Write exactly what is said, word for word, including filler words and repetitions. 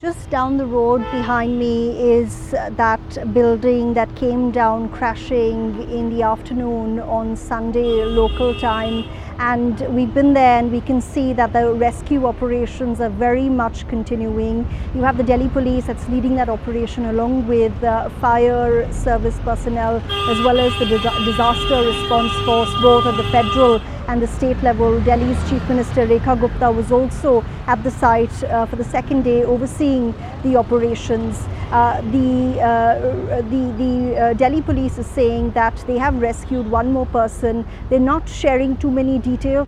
Just down the road behind me is that building that came down crashing in the afternoon on Sunday local time, and we've been there and we can see that the rescue operations are very much continuing. You have the Delhi police that's leading that operation along with uh, fire service personnel as well as the disaster response force both at the federal and the state level. Delhi's Chief Minister Rekha Gupta was also at the site uh, for the second day overseeing the operations. Uh, the uh, the, the uh, Delhi police is saying that they have rescued one more person. They're not sharing too many details